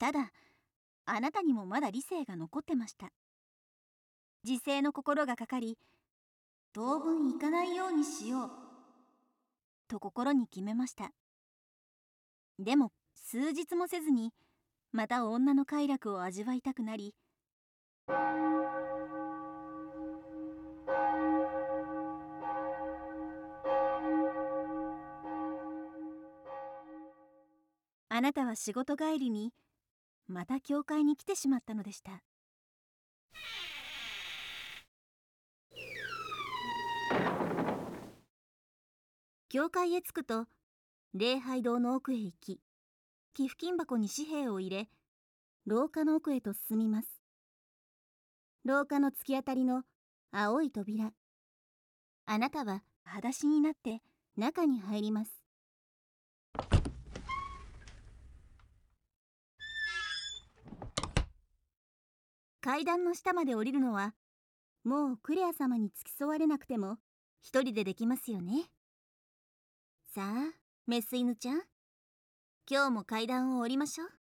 ただ、あなたにもまだ理性が残ってました。自制の心がかかり、当分行かないようにしよう、と心に決めました。でも、数日もせずに、また女の快楽を味わいたくなり、あなたは仕事帰りに、また教会に来てしまったのでした。教会へ着くと、礼拝堂の奥へ行き、寄付金箱に紙幣を入れ、廊下の奥へと進みます。廊下の突き当たりの青い扉。あなたは裸足になって中に入ります。階段の下まで降りるのは、もうクレア様に付き添われなくても、一人でできますよね。さあ、メス犬ちゃん。今日も階段を降りましょう。